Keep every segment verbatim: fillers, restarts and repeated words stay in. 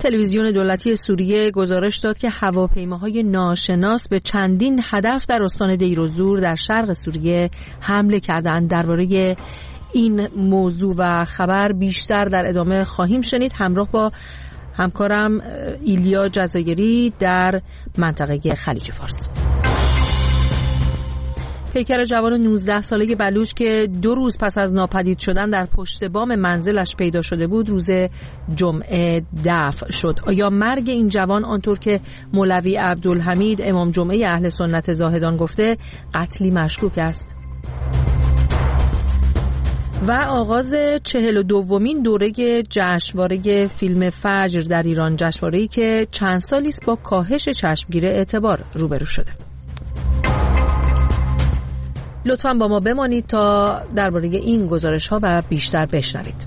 تلویزیون دولتی سوریه گزارش داد که هواپیماهای ناشناس به چندین هدف در استان دیروزور در شرق سوریه حمله کردند. درباره این موضوع و خبر بیشتر در ادامه خواهیم شنید همراه با همکارم ایلیا جزایری در منطقه خلیج فارس. پیکر جوان نوزده ساله بلوچ که دو روز پس از ناپدید شدن در پشت بام منزلش پیدا شده بود روز جمعه دفن شد. آیا مرگ این جوان آنطور که مولوی عبدالحمید امام جمعه اهل سنت زاهدان گفته قتلی مشکوک است؟ و آغاز چهل و دومین دوره جشنواره فیلم فجر در ایران، جشنواره‌ای که چند سالی است با کاهش چشمگیر اعتبار روبرو شده. لطفاً با ما بمانید تا درباره این گزارش‌ها و بیشتر بشنوید.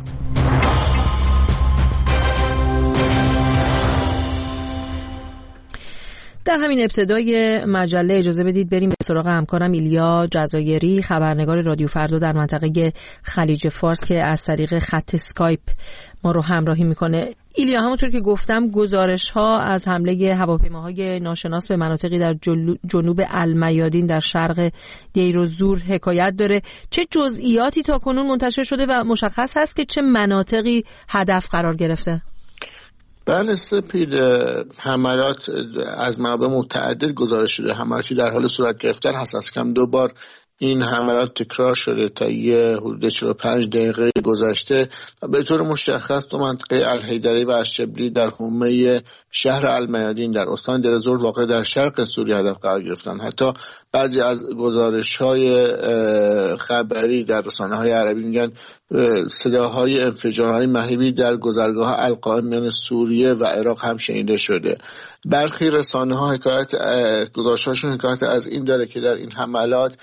در همین ابتدای مجله اجازه بدید بریم به سراغ همکارم ایلیا جزایری، خبرنگار رادیو فردا در منطقه خلیج فارس که از طریق خط اسکایپ ما رو همراهی میکنه. ایلیا، همونطور که گفتم گزارش ها از حمله هواپیماهای ناشناس به مناطقی در جنوب المیادین در شرق دیروزور حکایت داره. چه جزئیاتی تا کنون منتشر شده و مشخص هست که چه مناطقی هدف قرار گرفته؟ بله سپید، حملات از منابع متعدد گزارش شده، حملاتی در حال صورت گرفتن هست. از کم دو بار این حملات تکرار شده تا یه حدود چهل و پنج دقیقه گذشته و به طور مشخص تو منطقه الحیدری و الشبلی در حومه شهر المیادین در استان دیروزور واقع در شرق سوریه هدف قرار گرفتن. حتی بعضی از گزارش‌های خبری در رسانه‌های عربی میگن صداهای انفجارهای مهیبی در گذرگاه القائم میان سوریه و عراق هم شنیده شده. برخی رسانه‌ها حکایت گزارش‌هاشون حکایت از این داره که در این حملات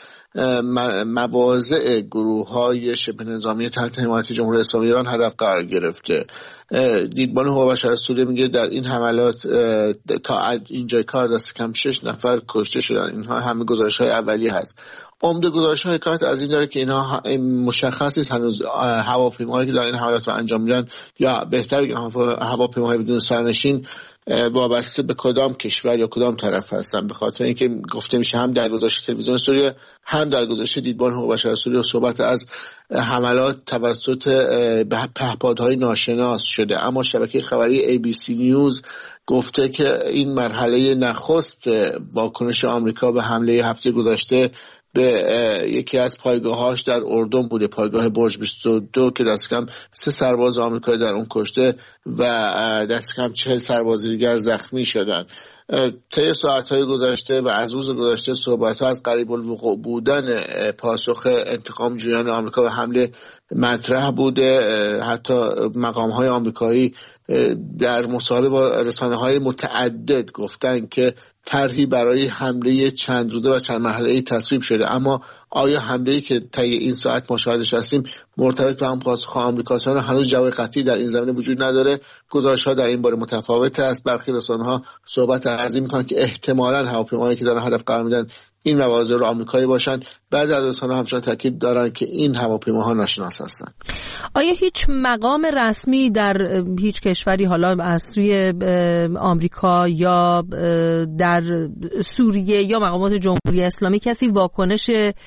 مواضع گروه‌های شبه نظامی تحت حمایت جمهوری اسلامی ایران هدف قرار گرفته. دیدبان حقوق بشر سوریه میگه در این حملات تا اینجای کار دست کم شش نفر کشته شدن. اینها همه گزارش‌های اولیه هست. عمده گزارش‌های حکایت از این داره که اینها مشخص نیست هنوز هواپیماهایی که در این حملات رو انجام میدن یا بهتر بگم هواپیماهای بدون سرنشین وابسته به کدام کشور یا کدام طرف هستن، به خاطر اینکه گفته میشه هم در گزارش تلویزیون سوریه هم در گزارش دیدبان حقوق بشر سوریه صحبت از حملات توسط پهپادهای ناشناس شده. اما شبکه خبری ای بی سی نیوز گفته که این مرحله نخست واکنش آمریکا به حمله هفته گذشته به یکی از پایگاهاش در اردن بوده، پایگاه برج بیست و دو که دست کم سه سرباز آمریکایی در اون کشته و دست کم چهل سرباز دیگر زخمی شدن. طی ساعت‌های گذشته و از روز گذشته صحبت‌ها از قریب الوقوع بودن پاسخ انتقام جویان آمریکا به حمله مطرح بوده. حتی مقام‌های آمریکایی در مصاحبه با رسانه‌های متعدد گفتن که طرحی برای حمله چند روزه و چند مرحله‌ای تصویب شده، اما آیا حمله‌ای که طی این ساعت مشاهدش هستیم مرتبط به هم پاسخ آمریکاست هنوز جواب قطعی در این زمینه وجود نداره. گزارش‌ها در این باره متفاوت است. برخی رسانه‌ها صحبت از این می‌کنند که احتمالاً هواپیماهایی که دارن هدف قرار میدن این مواضع رو آمریکایی باشن. بعضی از رسانه‌ها همچنان تاکید دارن که این هواپیماها ناشناس هستند. آیا هیچ مقام رسمی در هیچ کشوری، حالا از سوی آمریکا یا در سوریه یا مقامات جمهوری اسلامی، کسی واکنش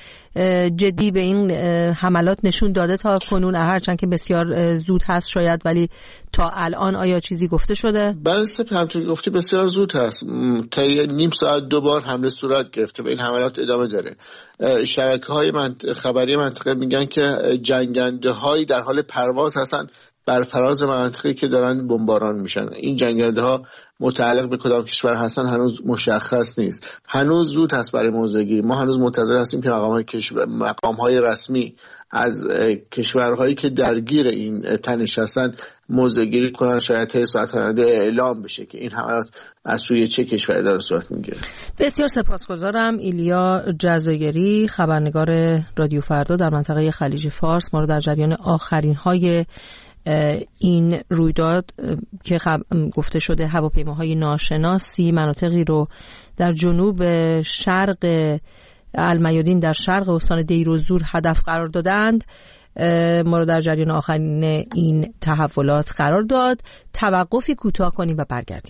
جدی به این حملات نشون داده تا کنون؟ هرچند که بسیار زود هست شاید، ولی تا الان آیا چیزی گفته شده؟ بله سپید، همونطور که گفتی بسیار زود هست. تا نیم ساعت دو بار حمله صورت گرفته و این حملات ادامه داره. شبکه‌های منط... خبری منطقه میگن که جنگنده‌هایی در حال پرواز هستن بر فراز منطقه‌ای که دارن بمباران میشن. این جنگنده‌ها متعلق به کدام کشور هستن هنوز مشخص نیست. هنوز زود هست برای موضع‌گیری. ما هنوز منتظر هستیم که مقام‌های کشور مقام‌های رسمی از کشورهایی که درگیر این تنش هستن موضع‌گیری کنن. شاید تا ساعت آینده اعلام بشه که این حملات از سوی چه کشوری داره صورت میگیره. بسیار سپاسگزارم. ایلیا جزایری، خبرنگار رادیو فردا در منطقه خلیج فارس، ما رو در جریان آخرین های این رویداد که خب گفته شده هواپیماهای ناشناسی مناطقی رو در جنوب شرق المیادین در شرق استان دیروزور هدف قرار دادند ما رو در جریان آخرین این تحولات قرار داد. توقفی کوتاه کنیم و برگردیم.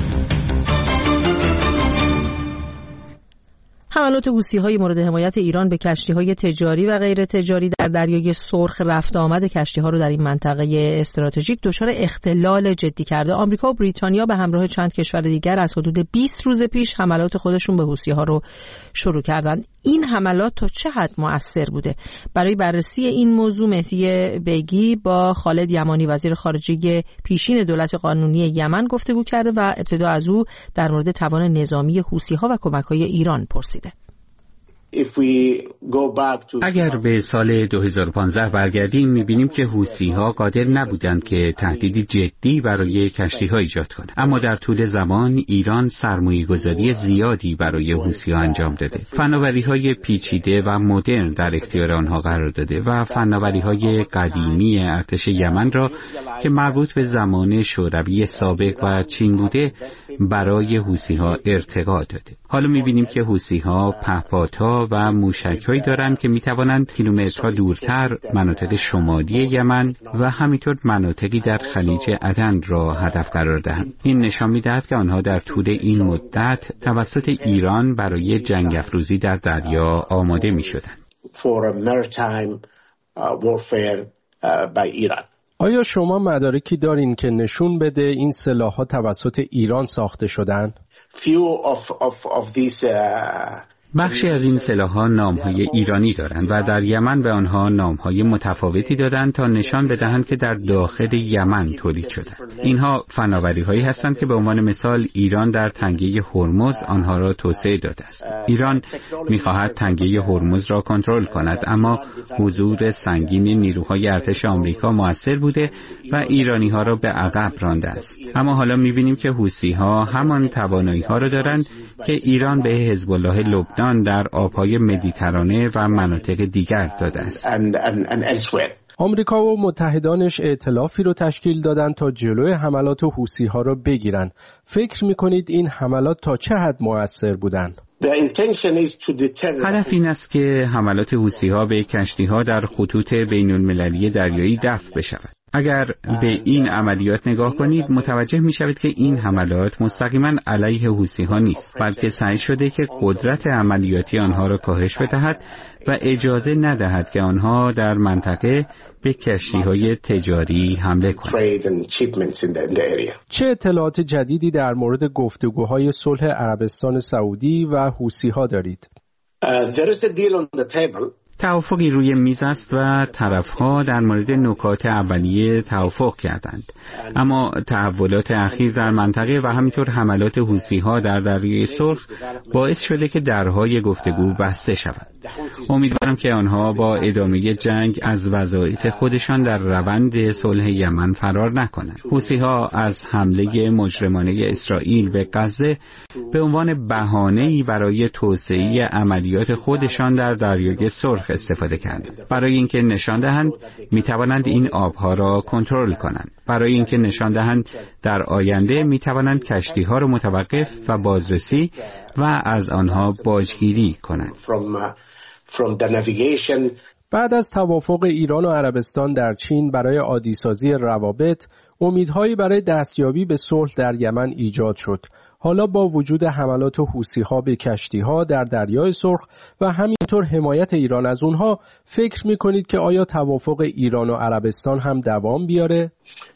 حملات حوثی‌های مورد حمایت ایران به کشتی‌های تجاری و غیر تجاری در دریای سرخ رفت آمد کشتی‌ها رو در این منطقه استراتژیک دچار اختلال جدی کرده. آمریکا و بریتانیا به همراه چند کشور دیگر از حدود بیست روز پیش حملات خودشون به حوثی‌ها رو شروع کردن. این حملات تا چه حد مؤثر بوده؟ برای بررسی این موضوع مهدی بیگی با خالد یمانی وزیر خارجه پیشین دولت قانونی یمن گفتگو کرده و ابتدا از او در مورد توان نظامی حوثی‌ها و کمک‌های ایران پرسیده. اگر به سال دو هزار و پانزده برگردیم می‌بینیم که حوثی‌ها قادر نبودند که تهدیدی جدی برای کشتی‌ها ایجاد کنند، اما در طول زمان ایران سرمایه‌گذاری زیادی برای حوثی‌ها انجام داده، فناوری‌های پیچیده و مدرن در اختیار آنها قرار داده و فناوری‌های قدیمی ارتش یمن را که مربوط به زمان شوروی سابق و چین بوده برای حوثی‌ها ارتقا داده. حالا می‌بینیم که حوثی‌ها پهپادها و موشک‌هایی دارند که می‌توانند کیلومترها دورتر مناطق شمالی یمن و همینطور مناطقی در خلیج عدن را هدف قرار دهند. این نشان می‌دهد که آنها در طول این مدت توسط ایران برای جنگ افروزی در دریا آماده می‌شدند. آیا شما مدارکی دارین که نشون بده این سلاح‌ها توسط ایران ساخته شدن؟ بخشی از این سلاح‌ها نام‌های ایرانی دارند و در یمن به آنها نام‌های متفاوتی دادند تا نشان بدهند که در داخل یمن تولید شدند. اینها فناوری‌هایی هستند که به عنوان مثال ایران در تنگه هرمز آنها را توسعه داده است. ایران می‌خواهد تنگه هرمز را کنترل کند، اما حضور سنگین نیروهای ارتش آمریکا مؤثر بوده و ایرانی‌ها را به عقب رانده است. اما حالا می‌بینیم که حوثی‌ها همان توانایی‌ها را دارند که ایران به حزب الله لبنان در آبهای مدیترانه و مناطق دیگر داده است. آمریکا و متحدانش ائتلافی رو تشکیل دادن تا جلوی حملات حوثی‌ها رو بگیرن. فکر می‌کنید این حملات تا چه حد مؤثر بودن؟ هدف این است که حملات حوثی‌ها به کشتی‌ها در خطوط بین‌المللی دریایی دفع بشود. اگر به این عملیات نگاه کنید متوجه می شوید که این حملات مستقیما علیه حوثی‌ها نیست، بلکه سعی شده که قدرت عملیاتی آنها را کاهش بدهد و اجازه ندهد که آنها در منطقه به کشتی‌های تجاری حمله کنند. چه اطلاعات جدیدی در مورد گفتگوهای صلح عربستان سعودی و حوثی‌ها دارید؟ توافقی روی میز است و طرف‌ها در مورد نکات اولیه توافق کردند، اما تحولات اخیر در منطقه و همینطور حملات حوثی‌ها در دریای سرخ باعث شده که درهای گفتگو بسته شود. امیدوارم که آنها با ادامه جنگ از وظایف خودشان در روند صلح یمن فرار نکنند. حوثی‌ها از حمله مجرمانه اسرائیل به غزه به عنوان بهانه‌ای برای توسعه عملیات خودشان در دریای سرخ استفاده کردند، برای اینکه نشان دهند می‌توانند این آبها را کنترل کنند، برای اینکه نشان دهند در آینده می‌توانند کشتی‌ها را متوقف و بازرسی و از آنها باجگیری کنند. بعد از توافق ایران و عربستان در چین برای عادی‌سازی روابط، امیدهایی برای دستیابی به صلح در یمن ایجاد شد. حالا با وجود حملات حوثی‌ها به کشتی‌ها در دریای سرخ و همینطور حمایت ایران از اونها، فکر می‌کنید که آیا توافق ایران و عربستان هم دوام بیاره؟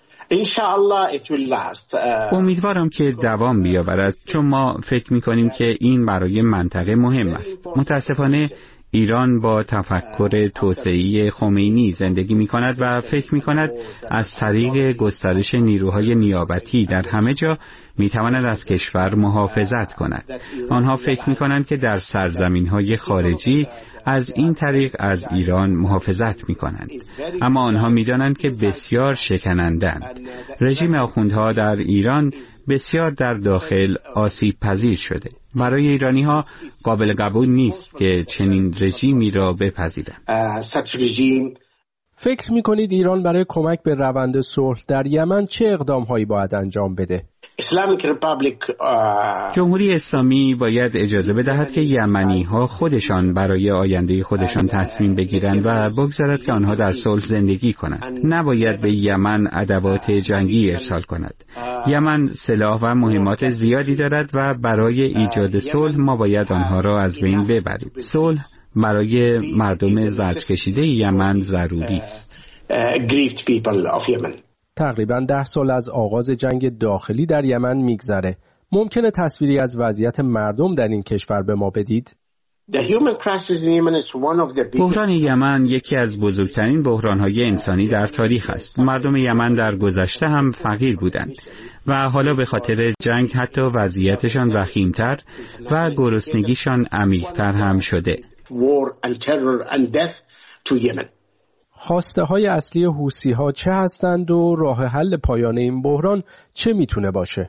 امیدوارم که دوام بیاورد، چون ما فکر می‌کنیم که این برای منطقه مهم است. متاسفانه ایران با تفکر توسعه‌ای خمینی زندگی می‌کند و فکر می‌کند از طریق گسترش نیروهای نیابتی در همه جا می‌تواند از کشور محافظت کند. آنها فکر می‌کنند که در سرزمین‌های خارجی از این طریق از ایران محافظت می‌کنند، اما آنها می‌دانند که بسیار شکنندند. رژیم آخوندها در ایران بسیار در داخل آسیب پذیر شده. برای ایرانی‌ها قابل قبول نیست که چنین رژیمی را بپذیرند. فکر می‌کنید ایران برای کمک به روند صلح در یمن چه اقدام‌هایی باید انجام بده؟ جمهوری اسلامی باید اجازه بدهد که یمنی‌ها خودشان برای آینده خودشان تصمیم بگیرند و بگذارد که آنها در صلح زندگی کنند. نباید به یمن ادوات جنگی ارسال کند. یمن سلاح و مهمات زیادی دارد و برای ایجاد صلح ما باید آنها را از بین ببریم. صلح برای مردم زرد کشیده یمن ضروری است. تقریباً ده سال از آغاز جنگ داخلی در یمن میگذره. ممکنه تصویری از وضعیت مردم در این کشور به ما بدید؟ بحران یمن یکی از بزرگترین بحران‌های انسانی در تاریخ است. مردم یمن در گذشته هم فقیر بودند و حالا به خاطر جنگ حتی وضعیتشان وخیم‌تر و گرسنگیشان عمیق‌تر هم شده. خواسته های اصلی حوثی ها چه هستند و راه حل پایان این بحران چه میتونه باشه؟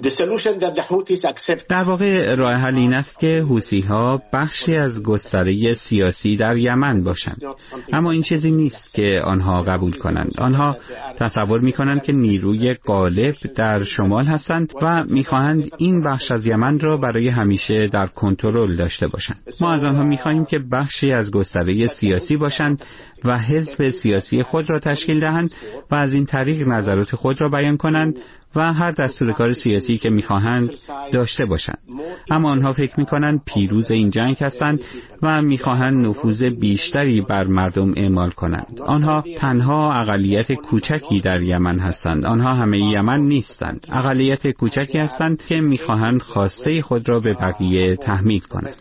در واقع راه حل این است که حوثی ها بخشی از گستره سیاسی در یمن باشند، اما این چیزی نیست که آنها قبول کنند. آنها تصور میکنند که نیروی غالب در شمال هستند و میخواهند این بخش از یمن را برای همیشه در کنترل داشته باشند. ما از آنها میخواهیم که بخشی از گستره سیاسی باشند و حزب سیاسی خود را تشکیل دهند و از این طریق نظرات خود را بیان کنند و هر دستور کار سیاسی که می‌خواهند داشته باشند. اما آنها فکر می‌کنند پیروز این جنگ هستند و می‌خواهند نفوذ بیشتری بر مردم اعمال کنند. آنها تنها اقلیت کوچکی در یمن هستند. آنها همه یمن نیستند. اقلیت کوچکی هستند که می‌خواهند خواسته خود را به بقیه تحمیل کنند.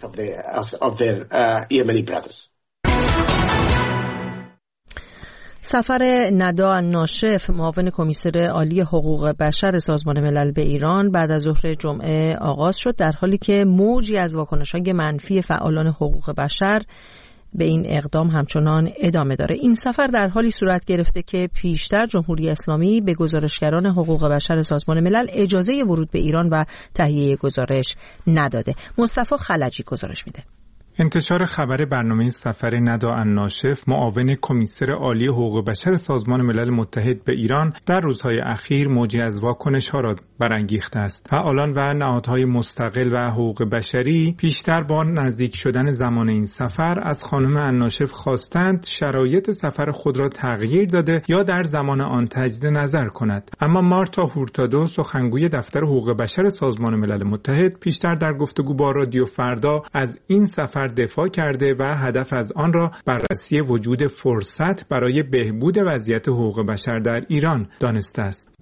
سفر ندا الناشف معاون کمیسر عالی حقوق بشر سازمان ملل به ایران بعد از ظهر جمعه آغاز شد، در حالی که موجی از واکنش‌های منفی فعالان حقوق بشر به این اقدام همچنان ادامه داره. این سفر در حالی صورت گرفته که پیشتر جمهوری اسلامی به گزارشگران حقوق بشر سازمان ملل اجازه ورود به ایران و تهیه گزارش نداده. مصطفی خلجی گزارش میده. انتشار خبر برنامه سفر ندا الناشف معاون کمیسر عالی حقوق بشر سازمان ملل متحد به ایران در روزهای اخیر موجی از واکنش‌ها را برانگیخته است. فعالان و نهادهای مستقل و حقوق بشری پیشتر با نزدیک شدن زمان این سفر از خانم الناشف خواستند شرایط سفر خود را تغییر داده یا در زمان آن تجدید نظر کند. اما مارتا هورتادو، سخنگوی دفتر حقوق بشر سازمان ملل متحد، پیشتر در گفتگو با رادیو فردا از این سفر دفاع کرده و هدف از آن را بررسی وجود فرصت برای بهبود وضعیت حقوق بشر در ایران دانسته است.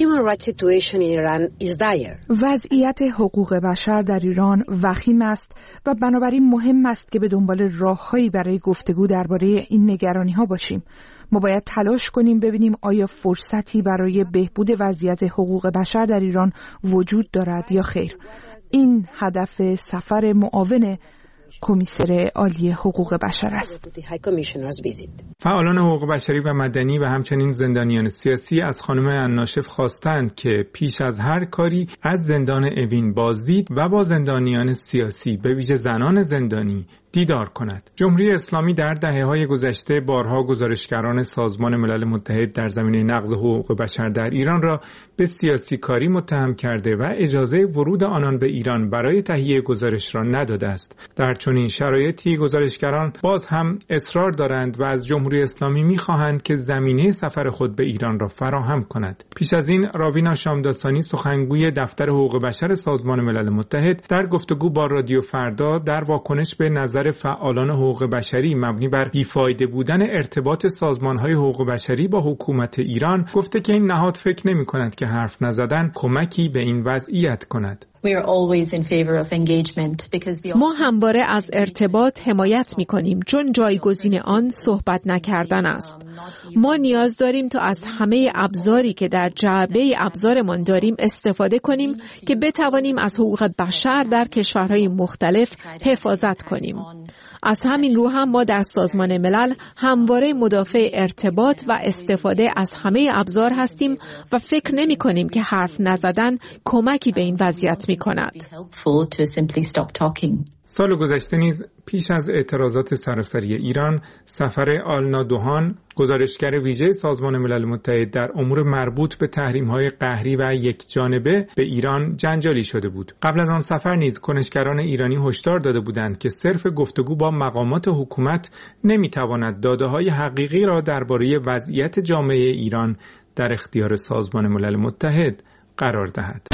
وضعیت حقوق بشر در ایران وخیم است و بنابراین مهم است که به دنبال راههایی برای گفتگو درباره این نگرانی‌ها باشیم. ما باید تلاش کنیم ببینیم آیا فرصتی برای بهبود وضعیت حقوق بشر در ایران وجود دارد یا خیر. این هدف سفر معاون کمیسر عالی حقوق بشر است. فعالان حقوق بشری و مدنی و همچنین زندانیان سیاسی از خانم الناشف خواستند که پیش از هر کاری از زندان اوین بازدید و با زندانیان سیاسی به ویژه زنان زندانی دیدار کند. جمهوری اسلامی در دهه‌های گذشته بارها گزارشگران سازمان ملل متحد در زمینه نقض حقوق بشر در ایران را به سیاسی کاری متهم کرده و اجازه ورود آنان به ایران برای تهیه گزارش را نداده است. در چنین شرایطی گزارشگران باز هم اصرار دارند و از جمهوری اسلامی می‌خواهند که زمینه سفر خود به ایران را فراهم کند. پیش از این راوینا شامداستانی، سخنگوی دفتر حقوق بشر سازمان ملل متحد، در گفتگو با رادیو فردا در واکنش به نظر فعالان حقوق بشری مبنی بر بیفایده بودن ارتباط سازمان‌های حقوق بشری با حکومت ایران گفته که این نهاد فکر نمی‌کند که حرف نزدن کمکی به این وضعیت کند. ما همواره از ارتباط حمایت می‌کنیم چون جایگزین آن صحبت نکردن است. ما نیاز داریم تا از همه ابزاری که در جعبه ابزارمان داریم استفاده کنیم که بتوانیم از حقوق بشر در کشورهای مختلف حفاظت کنیم. از همین رو هم ما در سازمان ملل همواره مدافع ارتباط و استفاده از همه ابزار هستیم و فکر نمی کنیم که حرف نزدن کمکی به این وضعیت می کند. سال گذشته نیز پیش از اعتراضات سراسری ایران، سفر آلنا دوهان، گزارشگر ویژه سازمان ملل متحد در امور مربوط به تحریم‌های قهری و یکجانبه به ایران جنجالی شده بود. قبل از آن سفر نیز کنشگران ایرانی هشدار داده بودند که صرف گفتگو با مقامات حکومت نمی‌تواند داده‌های حقیقی را درباره وضعیت جامعه ایران در اختیار سازمان ملل متحد قرار دهد.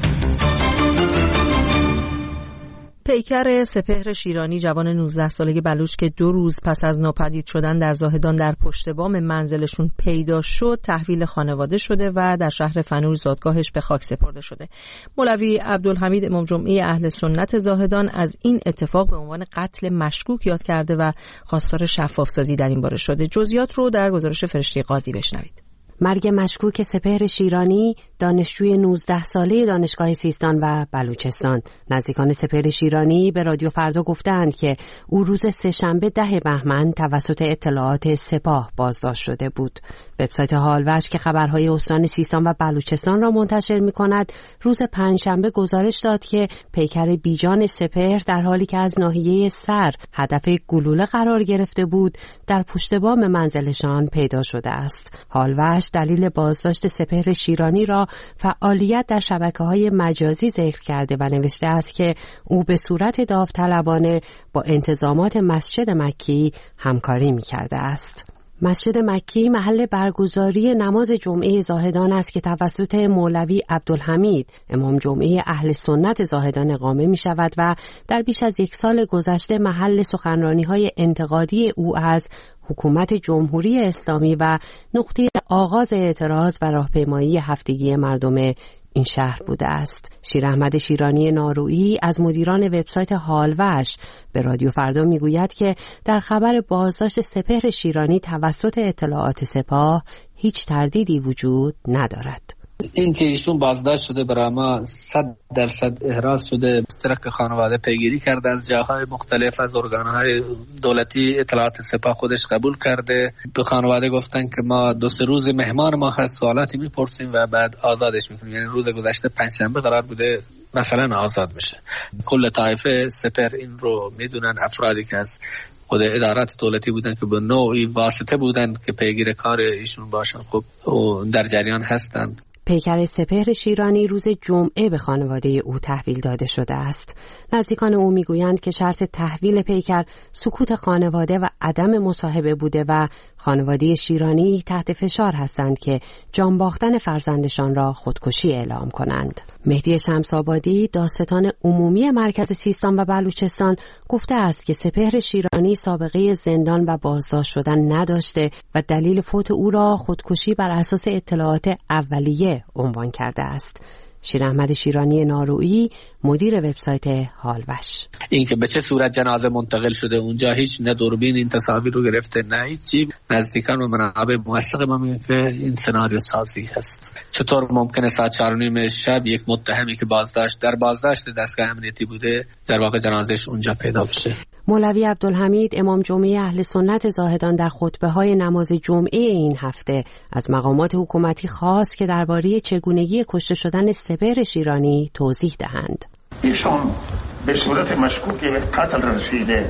پیکر سپهر شیرانی جوان نوزده ساله بلوچ که دو روز پس از ناپدید شدن در زاهدان در پشت بام منزلشون پیدا شد تحویل خانواده شده و در شهر فنوش زادگاهش به خاک سپرده شده. مولوی عبدالحمید امام جمعه اهل سنت زاهدان از این اتفاق به عنوان قتل مشکوک یاد کرده و خواستار شفافسازی در این باره شده. جزئیات رو در گزارش فرشته قاضی بشنوید. مرگ مشکوک سپهر شیرانی، دانشجوی نوزده ساله دانشگاه سیستان و بلوچستان. نزدیکان سپهر شیرانی به رادیو فردا گفتند که او روز سه‌شنبه ده بهمن توسط اطلاعات سپاه بازداشت شده بود. وبسایت حالوش که خبرهای استان سیستان و بلوچستان را منتشر می‌کند، روز پنجشنبه گزارش داد که پیکر بیجان سپهر در حالی که از ناحیه سر هدف گلوله قرار گرفته بود، در پشت بام منزلشان پیدا شده است. حالوش دلیل بازداشت سپهر شیرانی را فعالیت در شبکه‌های مجازی ذکر کرده و نوشته است که او به صورت داوطلبانه با انتظامات مسجد مکی همکاری می‌کرده است. مسجد مکی محل برگزاری نماز جمعه زاهدان است که توسط مولوی عبدالحمید امام جمعه اهل سنت زاهدان اقامه می شود و در بیش از یک سال گذشته محل سخنرانی‌های انتقادی او از حکومت جمهوری اسلامی و نقطه آغاز اعتراض و راهپیمایی هفتگی مردم این شهر بوده است. شیر احمد شیرانی نارویی از مدیران وبسایت حالوش به رادیو فردا میگوید که در خبر بازداشت سپهر شیرانی توسط اطلاعات سپاه هیچ تردیدی وجود ندارد. این که ایشون بازداشت شده برای ما صد درصد احراز شده. اشتراک خانواده پیگیری کرده از جاهای مختلف، از ارگانهای دولتی اطلاعات سپاه خودش قبول کرده. به خانواده گفتن که ما دو سه روز مهمان ما هست، سوالاتی میپرسیم و بعد آزادش میکنیم. یعنی روز گذشته پنجشنبه قرار بوده مثلا آزاد بشه. کل طایفه سپهر این رو میدونن، افرادی که از خود ادارات دولتی بودن که به نوعی واسطه بودن که پیگیر کار ایشون باشن، خب در جریان هستند. پیکر سپهر شیرانی روز جمعه به خانواده او تحویل داده شده است. نزدیکان او میگویند که شرط تحویل پیکر سکوت خانواده و عدم مصاحبه بوده و خانواده شیرانی تحت فشار هستند که جان باختن فرزندشان را خودکشی اعلام کنند. مهدی شمس‌آبادی، دادستان عمومی مرکز سیستان و بلوچستان، گفته است که سپهر شیرانی سابقه زندان و بازداشت شدن نداشته و دلیل فوت او را خودکشی بر اساس اطلاعات اولیه عنوان کرده است. شیر احمد شیرانی نارویی، مدیر وبسایت حالوش: این که به چه صورت جنازه منتقل شده اونجا هیچ نه دوربین این تصاویر رو گرفته نه هیچی. نزدیکان و منابع موثق ما میگن که این سناریو سازی هست. چطور ممکنه ساعت چهار و نیم شب یک متهمی که بازداشت در بازداشت دستگاه امنیتی بوده در واقع جنازهش اونجا پیدا بشه؟ مولوی عبدالحمید امام جمعه اهل سنت زاهدان در خطبه‌های نماز جمعه این هفته از مقامات حکومتی خواست که درباره چگونگی کشته شدن سپهر شیرانی توضیح دهند. ایشان به صورت مشکوکی به قتل رسیده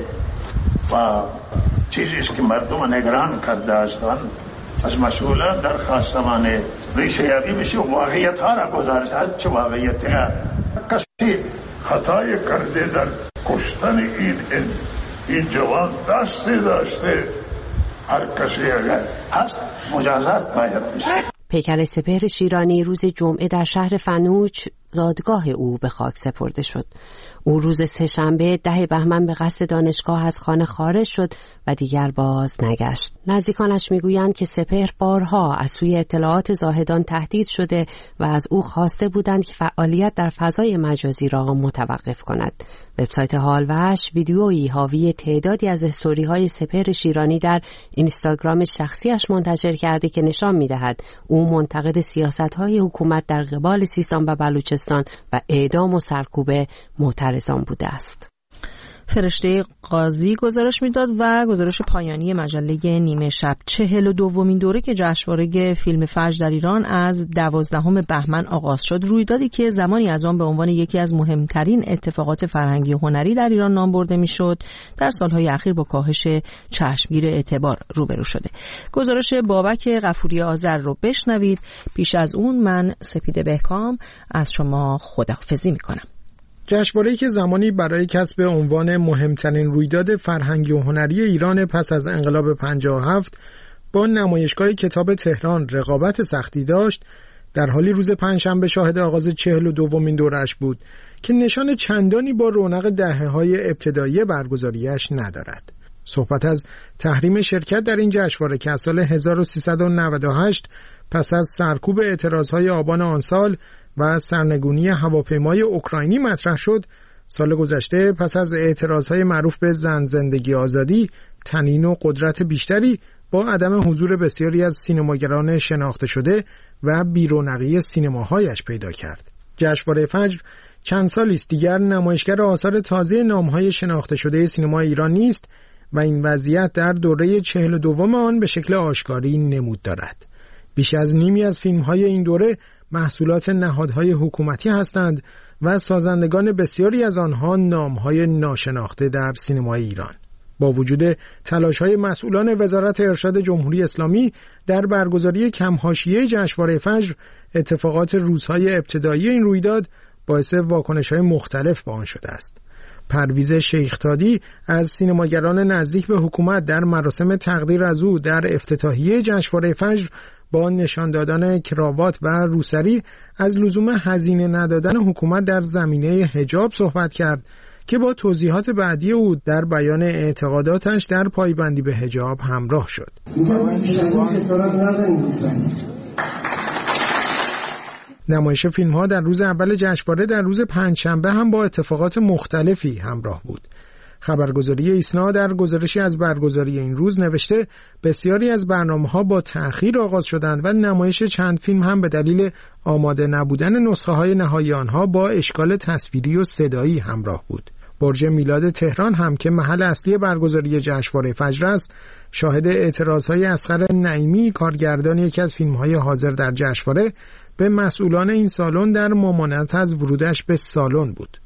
و چیزی است که مردم نگران کرده هستند. از مسئولان درخواستمان ریشه یابی بشه و واقعیت ها را گزارش. چه واقعیتی ها؟ کسی خطای کرده در کشتن این این جوان دستی داشته، هر کسی اگر هست مجازات باید بشه. پیکر سپهر شیرانی روز جمعه در شهر فنوش زادگاه او به خاک سپرده شد. او روز سه‌شنبه ده بهمن به قصد دانشگاه از خانه خارج شد و دیگر باز نگشت. نزدیکانش میگویند که سپهر بارها از سوی اطلاعات زاهدان تهدید شده و از او خواسته بودند که فعالیت در فضای مجازی را متوقف کند. وبسایت حالوش ویدیویی حاوی تعدادی از استوری‌های سپهر شیرانی در اینستاگرام شخصیش منتشر کرده که نشان می‌دهد او منتقد سیاست‌های حکومت در قبال سیستان و بلوچستان و اعدام و سرکوب معترضان بوده است. فرشته قاضی گزارش میداد و گزارش پایانی مجله نیمه شب. چهل و دومین دوره که جشنواره فیلم فجر در ایران از دوازدهم بهمن آغاز شد، رویدادی که زمانی از آن به عنوان یکی از مهمترین اتفاقات فرهنگی و هنری در ایران نام برده میشد، در سالهای اخیر با کاهش چشمگیر اعتبار روبرو شده. گزارش بابک غفوری آذر رو بشنوید. پیش از اون من سپیده بهکام از شما خداحافظی میکنم. جشنواره‌ای که زمانی برای کسب عنوان مهمترین رویداد فرهنگی و هنری ایران پس از انقلاب پنجاه و هفت با نمایشگاه کتاب تهران رقابت سختی داشت، در حالی روز پنجشنبه شاهد آغاز چهل و دومین دورش بود که نشان چندانی با رونق دهه‌های ابتدایی برگزاریش ندارد. صحبت از تحریم شرکت در این جشنواره که از سال هزار و سیصد و نود و هشت پس از سرکوب اعتراضهای آبان آن سال و سرنگونی هواپیمای اوکراینی مطرح شد، سال گذشته پس از اعتراضهای معروف به زن زندگی آزادی، طنین و قدرت بیشتری با عدم حضور بسیاری از سینماگران شناخته شده و بی‌رونقی سینماهایش پیدا کرد. جشنواره فجر چند سالی است دیگر نمایشگر آثار تازه نام‌های شناخته شده سینما ایران نیست و این وضعیت در دوره چهل و دوم آن به شکل آشکاری نمود دارد. بیش از نیمی از فیلم‌های این دوره محصولات نهادهای حکومتی هستند و سازندگان بسیاری از آنها نام‌های ناشناخته در سینمای ایران. با وجود تلاش‌های مسئولان وزارت ارشاد جمهوری اسلامی در برگزاری کم حاشیه جشنواره فجر، اتفاقات روزهای ابتدایی این رویداد باعث واکنش‌های مختلف به آن شده است. پرویز شیختادی از سینماگران نزدیک به حکومت در مراسم تقدیر از او در افتتاحیه جشنواره فجر با نشان دادن کراوات و روسری از لزوم هزینه ندادن حکومت در زمینه حجاب صحبت کرد که با توضیحات بعدی او در بیان اعتقاداتش در پایبندی به حجاب همراه شد. نمایش فیلم‌ها در روز اول جشنواره در روز پنجشنبه هم با اتفاقات مختلفی همراه بود. خبرگزاری ایسنا در گزارشی از برگزاری این روز نوشته بسیاری از برنامه‌ها با تأخیر آغاز شدند و نمایش چند فیلم هم به دلیل آماده نبودن نسخه‌های نهایی آنها با اشکال تصویری و صدایی همراه بود. برج میلاد تهران هم که محل اصلی برگزاری جشنواره فجر است، شاهد اعتراضهای اصغر نعیمی، کارگردان یکی از فیلم‌های حاضر در جشنواره، به مسئولان این سالن در ممانعت از ورودش به سالن بود.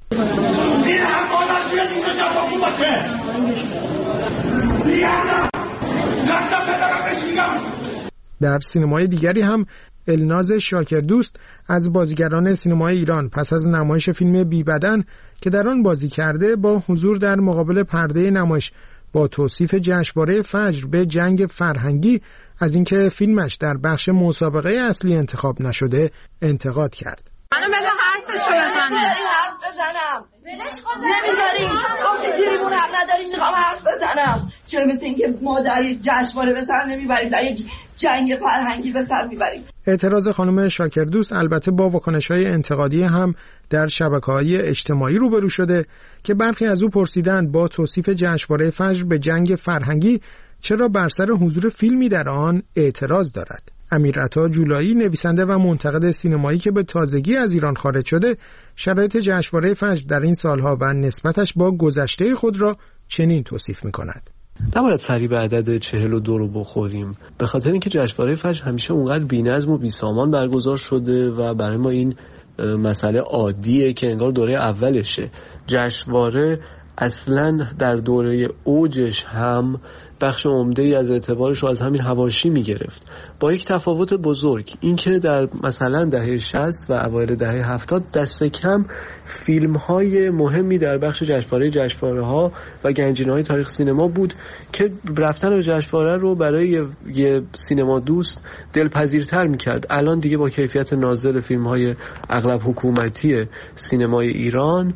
در سینمای دیگری هم الناز شاکردوست از بازیگران سینمای ایران پس از نمایش فیلم بی بدن که در آن بازی کرده، با حضور در مقابل پرده نمایش با توصیف جشنواره فجر به جنگ فرهنگی از اینکه فیلمش در بخش مسابقه اصلی انتخاب نشده انتقاد کرد. منو بده حرفش رو بزنه. حرف بزنم. ولش کن. نمیذاریم. گفتی دیریمون حق نداریم میخوام حرف بزنم. چرا مثل اینکه ما در یک جشنواره به سر نمیبریم، در یک جنگ فرهنگی به سر میبریم. اعتراض خانم شاکردوست البته با واکنش‌های انتقادی هم در شبکه‌های اجتماعی روبرو شده که برخی از او پرسیدند با توصیف جشنواره فجر به جنگ فرهنگی چرا بر سر حضور فیلمی در آن اعتراض دارد. امیرعطا جولایی، نویسنده و منتقد سینمایی که به تازگی از ایران خارج شده، شرایط جشنواره فجر در این سالها و نسبتش با گذشته خود را چنین توصیف می‌کند. نباید فریب عدد چهل و دو رو بخوریم، به خاطر اینکه جشنواره فجر همیشه اونقدر بی‌نظم و بی‌سامان برگزار شده و برای ما این مسئله عادیه که انگار دوره اولشه. جشنواره اصلاً در دوره اوجش هم بخش عمده‌ای از اعتبارش رو از همین حواشی می‌گرفت، با یک تفاوت بزرگ، اینکه در مثلا دهه شصت و اوایل دهه هفتاد دست کم فیلم‌های مهمی در بخش جشنواره جشنواره‌ها و گنجینه‌های تاریخ سینما بود که رفتن به جشنواره رو برای یه سینما دوست دلپذیرتر می‌کرد. الان دیگه با کیفیت نازل فیلم‌های اغلب حکومتی سینمای ایران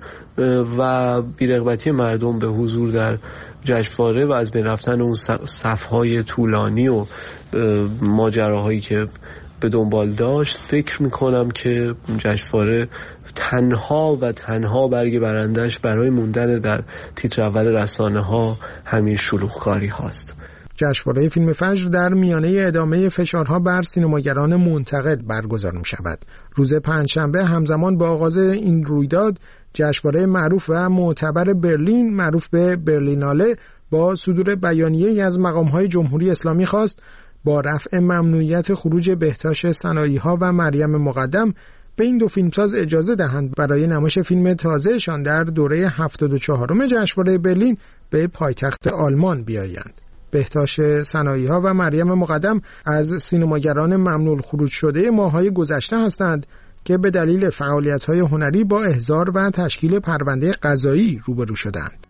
و بی‌رغبتی مردم به حضور در جشنواره و از بین رفتن اون صف‌های طولانی و ماجراهایی که به دنبال داشت، فکر میکنم که جشنواره تنها و تنها برگ برندش برای موندن در تیتر اول رسانه ها همین شلوغکاری هاست. جشنواره فیلم فجر در میانه ادامه فشارها بر سینماگران منتقد برگزار می‌شود. روز پنجشنبه همزمان با آغاز این رویداد، جشنواره معروف و معتبر برلین معروف به برلیناله با صدور بیانیه‌ای از مقام‌های جمهوری اسلامی خواست با رفع ممنوعیت خروج بهتاش سنایی‌ها و مریم مقدم به این دو فیلمساز اجازه دهند برای نمایش فیلم تازهشان در دوره هفتاد و چهارم جشنواره برلین به پایتخت آلمان بیایند. بهتاش سنایی‌ها و مریم مقدم از سینماگران ممنوع خروج شده ماه‌های گذشته هستند که به دلیل فعالیت‌های هنری با احضار و تشکیل پرونده قضایی روبرو شدند.